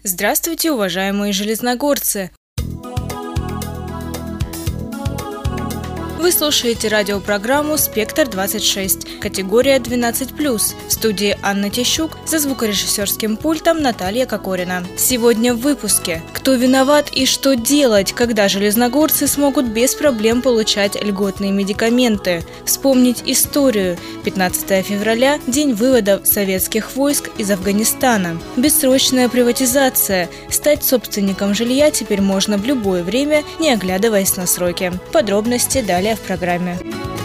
Здравствуйте, уважаемые железногорцы! Вы слушаете радиопрограмму «Спектр-26», категория 12+. В студии Анна Тищук, за звукорежиссерским пультом Наталья Кокорина. Сегодня в выпуске. Кто виноват и что делать, когда железногорцы смогут без проблем получать льготные медикаменты? Вспомнить историю. 15 февраля – день вывода советских войск из Афганистана. Бессрочная приватизация. Стать собственником жилья теперь можно в любое время, не оглядываясь на сроки. Подробности далее в программе.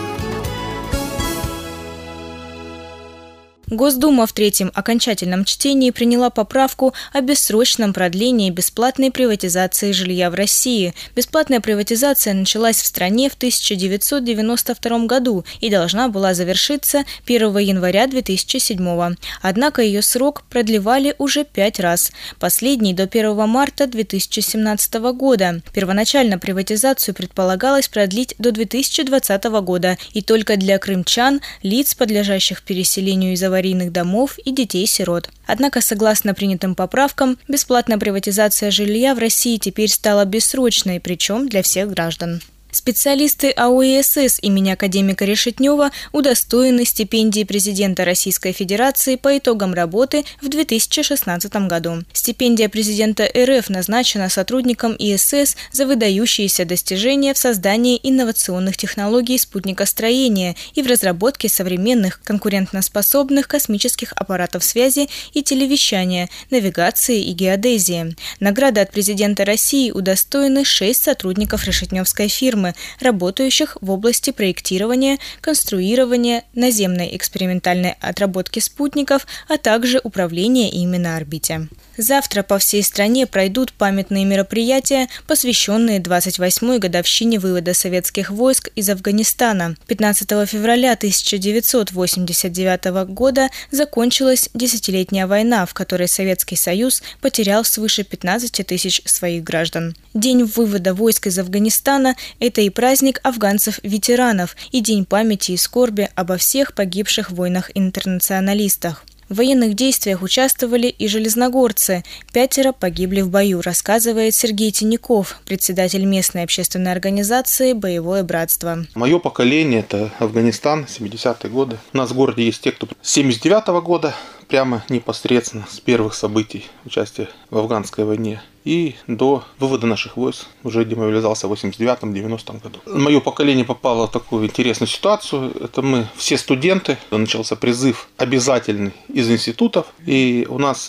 Госдума в третьем окончательном чтении приняла поправку о бессрочном продлении бесплатной приватизации жилья в России. Бесплатная приватизация началась в стране в 1992 году и должна была завершиться 1 января 2007. Однако ее срок продлевали уже 5 раз. Последний до 1 марта 2017 года. Первоначально приватизацию предполагалось продлить до 2020 года и только для крымчан, лиц, подлежащих переселению из аварийных домов и детей-сирот. Однако, согласно принятым поправкам, бесплатная приватизация жилья в России теперь стала бессрочной, причем для всех граждан. Специалисты АОИСС имени академика Решетнева удостоены стипендии президента Российской Федерации по итогам работы в 2016 году. Стипендия президента РФ назначена сотрудникам ИСС за выдающиеся достижения в создании инновационных технологий спутникостроения и в разработке современных конкурентоспособных космических аппаратов связи и телевещания, навигации и геодезии. Награды от президента России удостоены 6 сотрудников решетневской фирмы, работающих в области проектирования, конструирования, наземной экспериментальной отработки спутников, а также управления ими на орбите. Завтра по всей стране пройдут памятные мероприятия, посвященные 28-й годовщине вывода советских войск из Афганистана. 15 февраля 1989 года закончилась десятилетняя война, в которой Советский Союз потерял свыше 15 тысяч своих граждан. День вывода войск из Афганистана – это и праздник афганцев-ветеранов, и день памяти и скорби обо всех погибших воинах-интернационалистах. В военных действиях участвовали и железногорцы. 5 погибли в бою, рассказывает Сергей Тиняков, председатель местной общественной организации «Боевое братство». Мое поколение – это Афганистан, 70-е годы. У нас в городе есть те, кто с 79-го года, прямо непосредственно с первых событий участия в афганской войне. И до вывода наших войск уже демобилизовался в 89-90 году. Мое поколение попало в такую интересную ситуацию. Это мы все студенты. Начался призыв обязательный из институтов. И у нас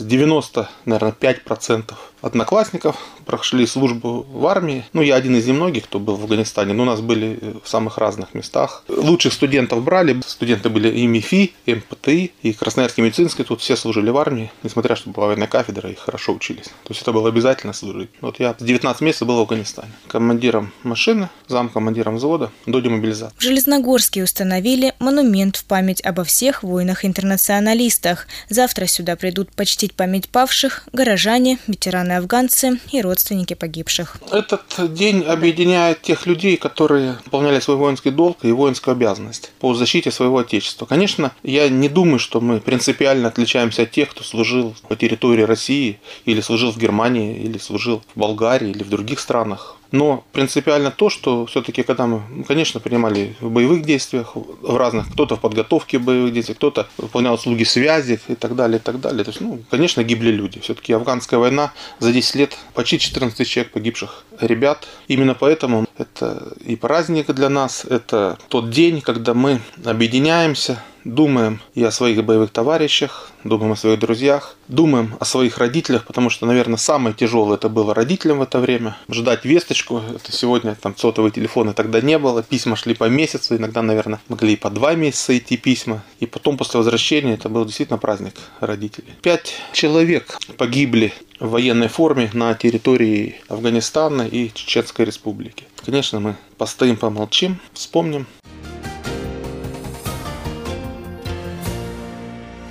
95% одноклассников прошли службу в армии. Я один из немногих, кто был в Афганистане, но у нас были в самых разных местах. Лучших студентов брали. Студенты были и МИФИ, и МПТИ, и Красноярский медицинский. Тут все служили в армии, несмотря что была военная кафедра и хорошо учились. То есть это было обязательно служить. Я с 19 месяцев был в Афганистане. Командиром машины, замкомандиром взвода до демобилизации. В Железногорске установили монумент в память обо всех воинах-интернационалистах. Завтра сюда придут почтить память павших горожане, ветераны-афганцы и родственники погибших. Этот день объединяет тех людей, которые выполняли свой воинский долг и воинскую обязанность по защите своего отечества. Конечно, я не думаю, что мы принципиально отличаемся от тех, кто служил по территории России или служил в Германии, или служил в Болгарии или в других странах. Но принципиально то, что все-таки, когда мы, конечно, принимали в боевых действиях, в разных, кто-то в подготовке боевых действий, кто-то выполнял услуги связи и так далее, и так далее. То есть, конечно, гибли люди. Все-таки афганская война за 10 лет почти 14 тысяч человек погибших ребят. Именно поэтому это и праздник для нас, это тот день, когда мы объединяемся, думаем и о своих боевых товарищах, думаем о своих друзьях, думаем о своих родителях, потому что, наверное, самое тяжелое это было родителям в это время. Ждать весточку, это сегодня сотовые телефоны тогда не было, письма шли по месяцу, иногда, наверное, могли и по 2 месяца идти письма. И потом, после возвращения, это был действительно праздник родителей. 5 человек погибли в военной форме на территории Афганистана и Чеченской Республики. Конечно, мы постоим, помолчим, вспомним.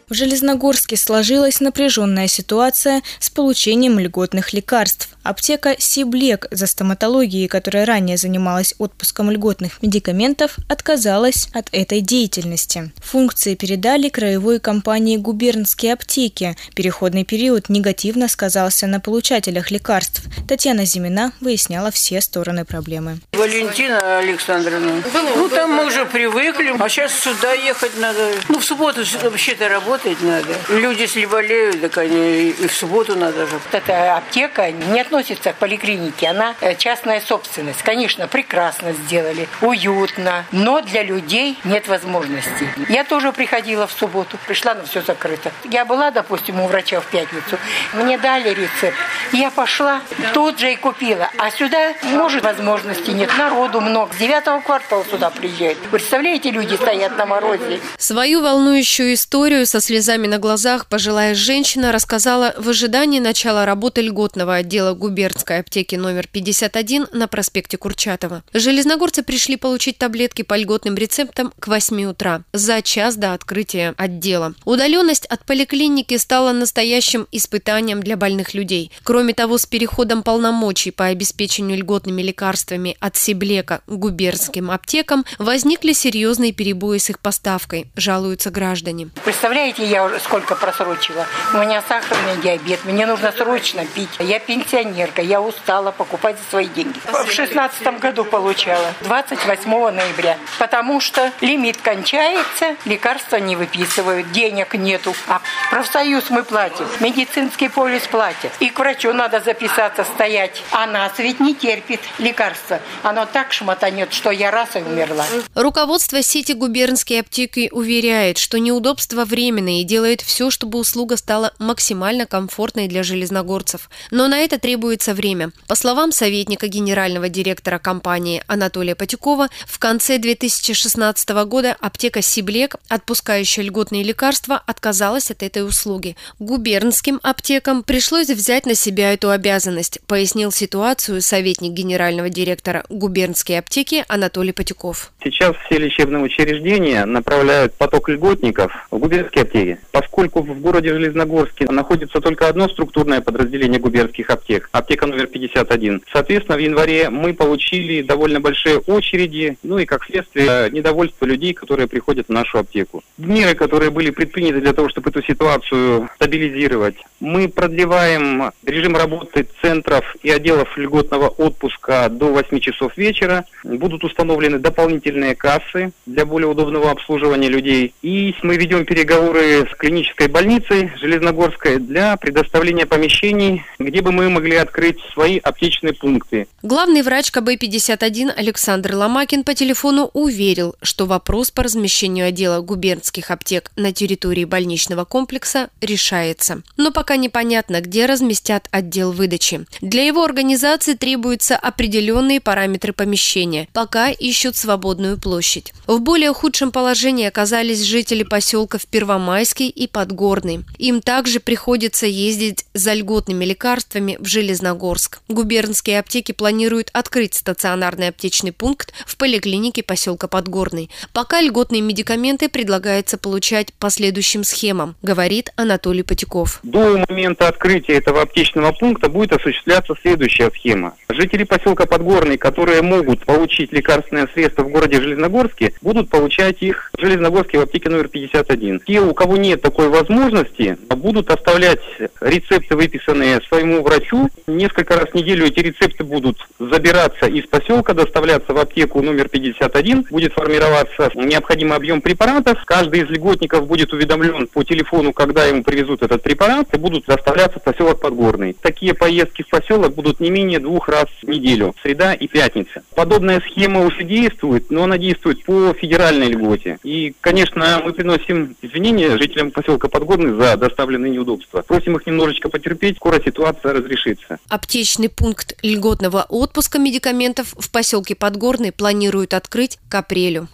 В Железногорске сложилась напряженная ситуация с получением льготных лекарств. Аптека «Сиблек» за стоматологией, которая ранее занималась отпуском льготных медикаментов, отказалась от этой деятельности. Функции передали краевой компании «Губернские аптеки». Переходный период негативно сказался на получателях лекарств. Татьяна Зимина выясняла все стороны проблемы. Валентина Александровна. Там мы уже привыкли, а сейчас сюда ехать надо. В субботу вообще-то работать надо. Люди, если болеют, так они и в субботу надо же. Эта аптека не относится к поликлинике, она частная собственность. Конечно, прекрасно сделали, уютно, но для людей нет возможности. Я тоже приходила в субботу, пришла, но все закрыто. Я была, допустим, у врача в пятницу, мне дали рецепт, я пошла, тут же и купила. А сюда, может, возможности нет, народу много. С 9-го квартала сюда приезжают. Представляете, люди стоят на морозе. Свою волнующую историю со слезами на глазах пожилая женщина рассказала в ожидании начала работы льготного отдела губернской аптеки номер 51 на проспекте Курчатова. Железногорцы пришли получить таблетки по льготным рецептам к 8 утра, за час до открытия отдела. Удаленность от поликлиники стала настоящим испытанием для больных людей. Кроме того, с переходом полномочий по обеспечению льготными лекарствами от Сиблека к губернским аптекам возникли серьезные перебои с их поставкой, жалуются граждане. Представляете, я уже сколько просрочила. У меня сахарный диабет, мне нужно срочно пить. Я пенсионерка, я устала покупать за свои деньги. В 16 году получала, 28 ноября. Потому что лимит кончается, лекарства не выписывают, денег нету. А профсоюз мы платим, медицинский полис платит. И к врачу надо записаться, стоять. А нас ведь не терпит лекарства. Оно так шмотанет, что я раз и умерла. Руководство сети губернские аптеки уверяет, что неудобства временные и делает все, чтобы услуга стала максимально комфортной для железногорцев. Но на это требуется время. По словам советника генерального директора компании Анатолия Потюкова, в конце 2016 года аптека «Сиблек», отпускающая льготные лекарства, отказалась от этой услуги. Губернским аптекам пришлось взять на себя эту обязанность, пояснил ситуацию советник генерального директора губернской аптеки Анатолий Потюков. Сейчас все лечебные учреждения направляют поток льготников в губернские аптеки. Поскольку в городе Железногорске находится только одно структурное подразделение губернских аптек, аптека номер 51. Соответственно, в январе мы получили довольно большие очереди, и как следствие недовольство людей, которые приходят в нашу аптеку. Меры, которые были предприняты для того, чтобы эту ситуацию стабилизировать, мы продлеваем режим работы центров и отделов льготного отпуска до 8 часов вечера. Будут установлены дополнительные кассы для более удобного обслуживания людей. И мы ведем переговоры с клинической больницей Железногорской для предоставления помещений, где бы мы могли открыть свои аптечные пункты. Главный врач КБ-51 Александр Ломакин по телефону уверил, что вопрос по размещению отдела губернских аптек на территории больничного комплекса решается. Но пока непонятно, где разместят отдел выдачи. Для его организации требуются определенные параметры помещения. Пока ищут свободную площадь. В более худшем положении оказались жители поселков Первомайский и Подгорный. Им также приходится ездить за льготными лекарствами в Железногорск. Губернские аптеки планируют открыть стационарный аптечный пункт в поликлинике поселка Подгорный. Пока льготные медикаменты предлагается получать по следующим схемам, говорит Анатолий Потюков. До момента открытия этого аптечного пункта будет осуществляться следующая схема. Жители поселка Подгорный, которые могут получить лекарственные средства в городе Железногорске, будут получать их в Железногорске в аптеке номер 51. Те, у кого нет такой возможности, будут оставлять рецепты, выписанные своему врачу. Несколько раз в неделю эти рецепты будут забираться из поселка, доставляться в аптеку номер 51. Будет формироваться необходимый объем препаратов. Каждый из льготников будет уведомлен по телефону, когда ему привезут этот препарат, и будут доставляться в поселок Подгорный. Такие поездки в поселок будут не менее 2 раз в неделю, среда и пятница. Подобная схема уже действует, но она действует по федеральной льготе. И, конечно, мы приносим извинения жителям поселка Подгорный за доставленные неудобства. Просим их немножечко потерпеть, скоро ситуация разрешится. Аптечный пункт льготного отпуска медикаментов в поселке Подгорный планируют открыть к апрелю.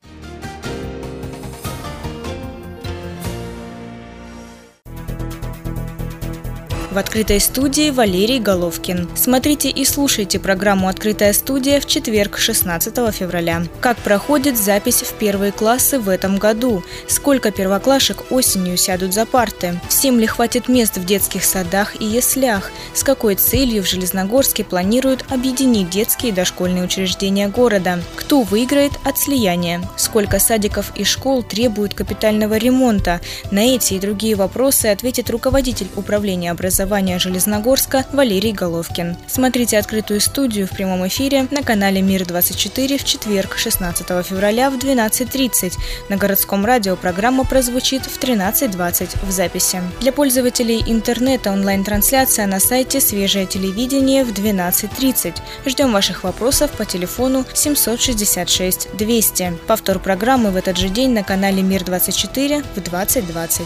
В открытой студии Валерий Головкин. Смотрите и слушайте программу «Открытая студия» в четверг, 16 февраля. Как проходит запись в первые классы в этом году? Сколько первоклашек осенью сядут за парты? Всем ли хватит мест в детских садах и яслях? С какой целью в Железногорске планируют объединить детские и дошкольные учреждения города? Кто выиграет от слияния? Сколько садиков и школ требуют капитального ремонта? На эти и другие вопросы ответит руководитель управления образования Железногорска Валерий Головкин. Смотрите «Открытую студию» в прямом эфире на канале «Мир-24» в четверг, 16 февраля в 12:30. На городском радио программа прозвучит в 13:20 в записи. Для пользователей интернета онлайн-трансляция на сайте «Свежее телевидение» в 12:30. Ждем ваших вопросов по телефону 766 200. Повтор программы в этот же день на канале «Мир-24» в 20:20.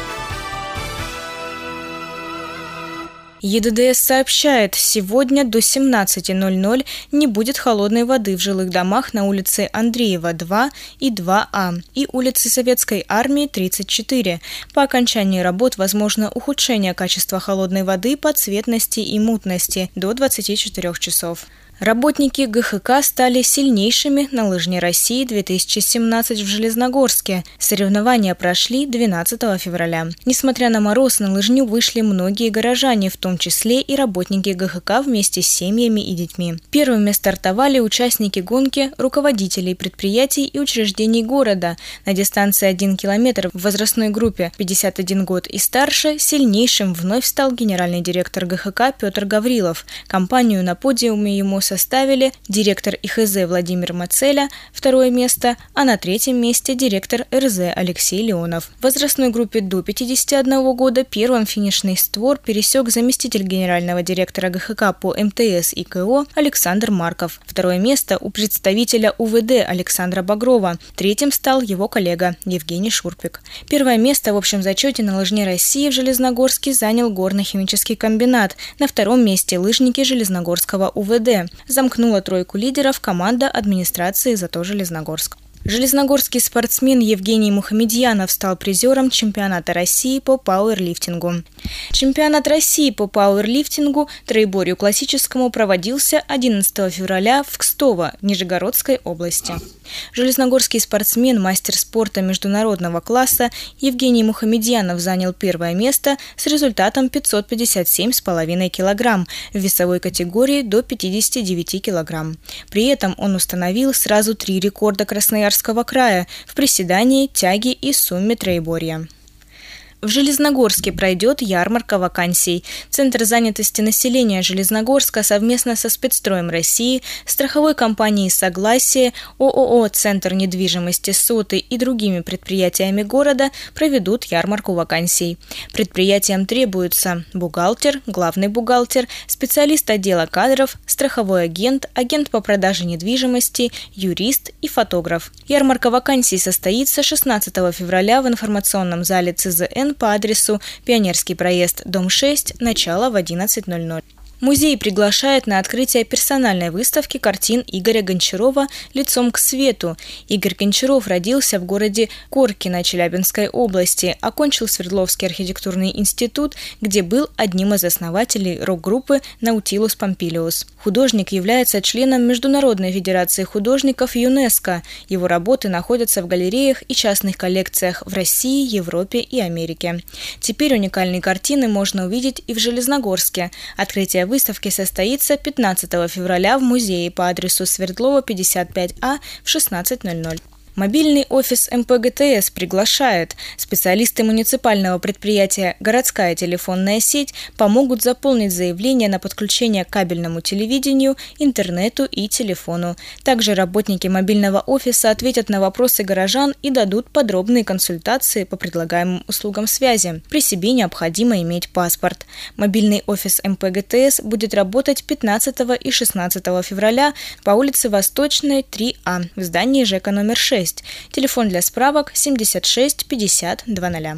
ЕДДС сообщает, сегодня до 17:00 не будет холодной воды в жилых домах на улице Андреева, 2 и 2А и улице Советской Армии, 34. По окончании работ возможно ухудшение качества холодной воды по цветности и мутности до 24 часов. Работники ГХК стали сильнейшими на лыжне России 2017 в Железногорске. Соревнования прошли 12 февраля. Несмотря на мороз, на лыжню вышли многие горожане, в том числе и работники ГХК вместе с семьями и детьми. Первыми стартовали участники гонки руководителей предприятий и учреждений города. На дистанции 1 километр в возрастной группе 51 год и старше сильнейшим вновь стал генеральный директор ГХК Петр Гаврилов. Компанию на подиуме ему составили директор ИХЗ Владимир Мацеля, второе место, а на третьем месте директор РЗ Алексей Леонов. В возрастной группе до 51 года первым финишный створ пересек заместитель генерального директора ГХК по МТС и КО Александр Марков. Второе место у представителя УВД Александра Багрова. Третьим стал его коллега Евгений Шурпик. Первое место в общем зачете на лыжне России в Железногорске занял горно-химический комбинат. На втором месте лыжники Железногорского УВД. Замкнула тройку лидеров команда администрации «Зато Железногорск». Железногорский спортсмен Евгений Мухамедьянов стал призером чемпионата России по пауэрлифтингу. Чемпионат России по пауэрлифтингу троеборью классическому проводился 11 февраля в Кстово, Нижегородской области. Железногорский спортсмен, мастер спорта международного класса Евгений Мухамедьянов занял первое место с результатом 557,5 кг в весовой категории до 59 кг. При этом он установил сразу 3 рекорда Красноярского края в приседании, тяге и сумме троеборья. В Железногорске пройдет ярмарка вакансий. Центр занятости населения Железногорска совместно со Спецстроем России, страховой компанией «Согласие», ООО «Центр недвижимости Соты» и другими предприятиями города проведут ярмарку вакансий. Предприятиям требуются бухгалтер, главный бухгалтер, специалист отдела кадров, страховой агент, агент по продаже недвижимости, юрист и фотограф. Ярмарка вакансий состоится 16 февраля в информационном зале ЦЗН по адресу Пионерский проезд, дом 6, начало в 11:00. Музей приглашает на открытие персональной выставки картин Игоря Гончарова «Лицом к свету». Игорь Гончаров родился в городе Коркино Челябинской области, окончил Свердловский архитектурный институт, где был одним из основателей рок-группы «Наутилус Помпилиус». Художник является членом Международной федерации художников ЮНЕСКО. Его работы находятся в галереях и частных коллекциях в России, Европе и Америке. Теперь уникальные картины можно увидеть и в Железногорске. Открытие выставки состоится 15 февраля в музее по адресу Свердлова, 55А в 16:00. Мобильный офис МПГТС приглашает. Специалисты муниципального предприятия «Городская телефонная сеть» помогут заполнить заявление на подключение к кабельному телевидению, интернету и телефону. Также работники мобильного офиса ответят на вопросы горожан и дадут подробные консультации по предлагаемым услугам связи. При себе необходимо иметь паспорт. Мобильный офис МПГТС будет работать 15 и 16 февраля по улице Восточной, 3А в здании ЖЭКа номер 6. Телефон для справок 76 50 00.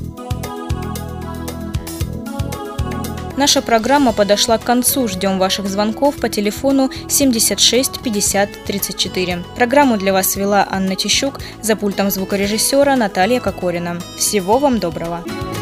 Наша программа подошла к концу. Ждем ваших звонков по телефону 76 50 34. Программу для вас вела Анна Тищук, за пультом звукорежиссера Наталья Кокорина. Всего вам доброго!